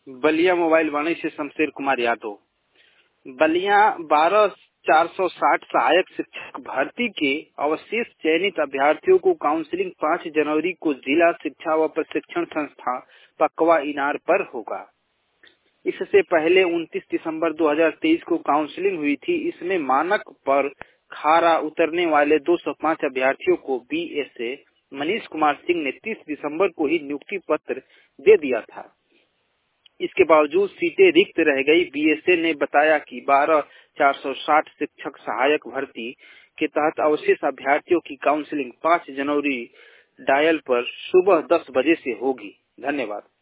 Ballia mobile वाणी से शमशेर कुमार यादव। बलिया 12,460 सहायक शिक्षक भर्ती के अवशेष चयनित अभ्यर्थियों को काउंसलिंग 5 जनवरी को जिला शिक्षा व प्रशिक्षण संस्था पकवा इनार पर होगा। इससे पहले 29 दिसंबर 2023 को काउंसलिंग हुई थी। इसमें मानक पर खारा उतरने वाले 205 अभ्यर्थियों को बीएसए मनीष कुमार सिंह ने 30 दिसंबर को ही नियुक्ति पत्र दे दिया था। इसके बावजूद सीटें रिक्त रह गई। बीएसए ने बताया कि 12,460 शिक्षक सहायक भर्ती के तहत अवशेष अभ्यर्थियों की काउंसलिंग 5 जनवरी डायल पर सुबह 10 बजे से होगी। धन्यवाद।